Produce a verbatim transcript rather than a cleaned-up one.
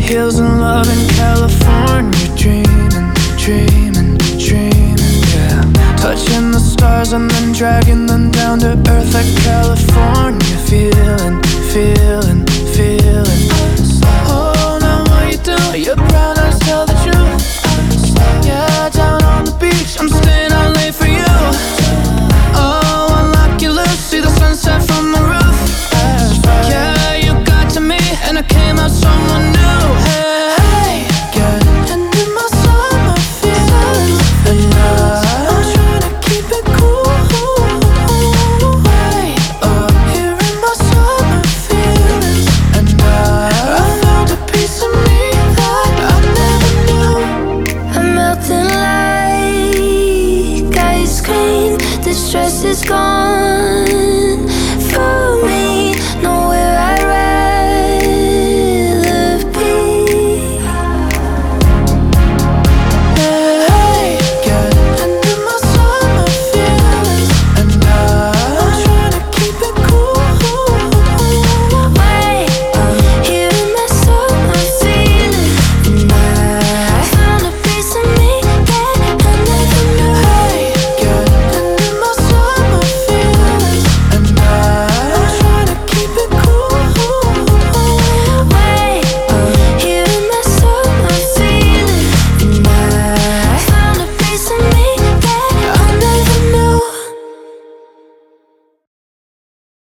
Hills and love in California, dreaming, dreaming, dreaming, yeah. Touching the stars and then dragging them down to earth like California. Feeling, feeling, feeling. Oh, now what you do? Your brown eyes tell the truth. Yeah, down on the beach, I'm staying out late for you. Oh, unlock your lips, see the sunset from the roof. Yeah, you got to me, and I came out someone new.